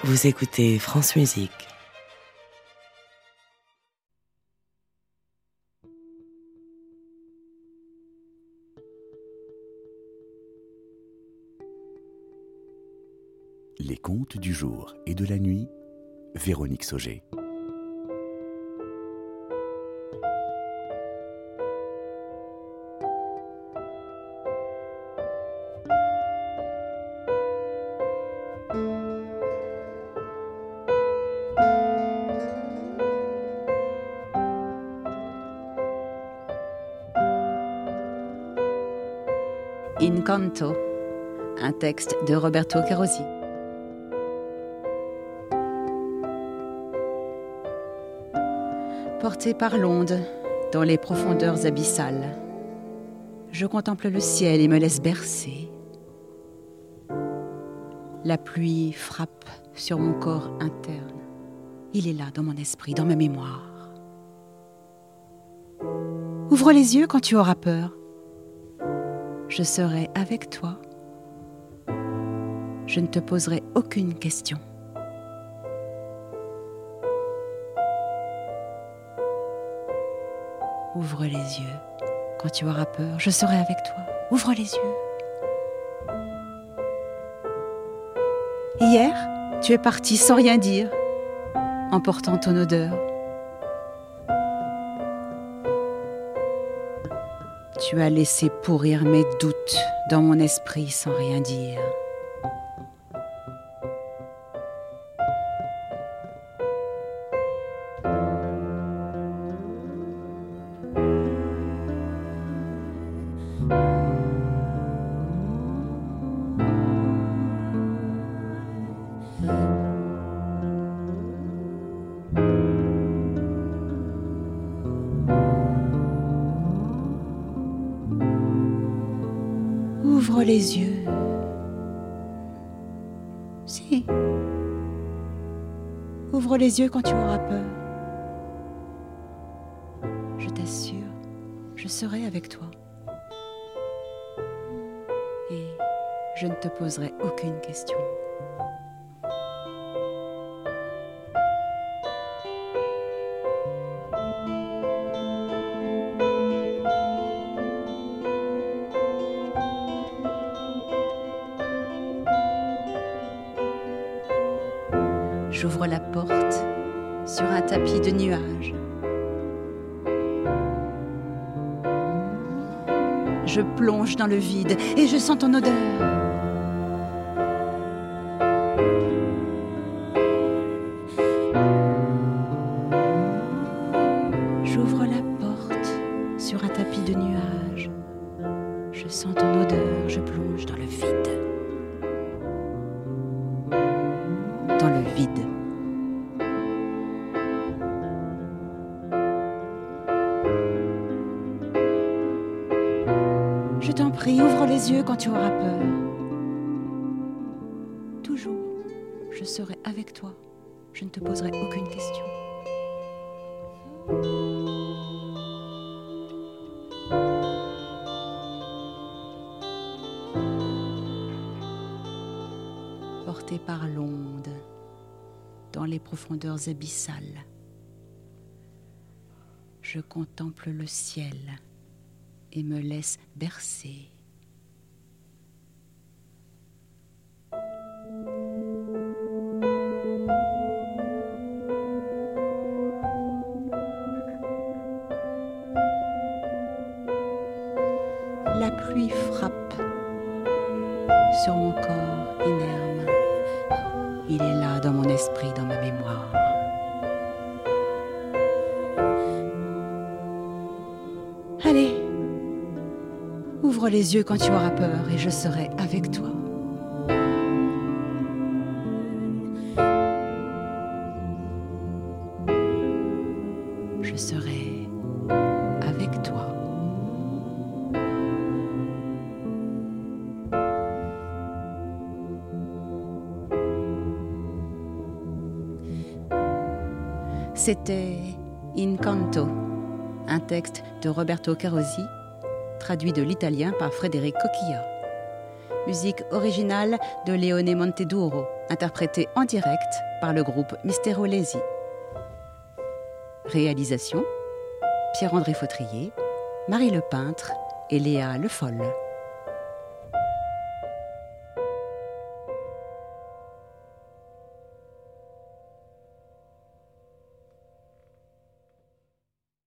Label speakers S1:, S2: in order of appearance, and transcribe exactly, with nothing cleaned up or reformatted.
S1: Vous écoutez France Musique.
S2: Les contes du jour et de la nuit, Véronique Sauger.
S3: Incanto, un texte de Roberto Carosi. Porté par l'onde dans les profondeurs abyssales, je contemple le ciel et me laisse bercer. La pluie frappe sur mon corps interne. Il est là dans mon esprit, dans ma mémoire. Ouvre les yeux quand tu auras peur. Je serai avec toi. Je ne te poserai aucune question. Ouvre les yeux quand tu auras peur. Je serai avec toi. Ouvre les yeux. Hier, tu es parti sans rien dire, emportant ton odeur. Tu as laissé pourrir mes doutes dans mon esprit sans rien dire. Ouvre les yeux. Si. Ouvre les yeux quand tu auras peur. Je t'assure, je serai avec toi. Et je ne te poserai aucune question. J'ouvre la porte sur un tapis de nuages. Je plonge dans le vide et je sens ton odeur. J'ouvre la porte sur un tapis de nuages. Je sens ton odeur, je plonge dans le vide. Dans le vide. Je t'en prie, ouvre les yeux quand tu auras peur. Toujours, je serai avec toi. Je ne te poserai aucune question. Porté par l'onde dans les profondeurs abyssales, je contemple le ciel et me laisse bercer. La pluie frappe sur mon corps inerme. Il est là dans mon esprit, dans ma mémoire. Allez, ouvre les yeux quand tu auras peur et je serai avec toi. Je serai avec toi. C'était Incanto, un texte de Roberto Carosi, traduit de l'italien par Frédéric Coquillat. musique originale de Leone Monteduro, interprétée en direct par le groupe Mistero Lesi. Réalisation Pierre-André Fautrier, Marie Le Peintre et Léa Le Foll.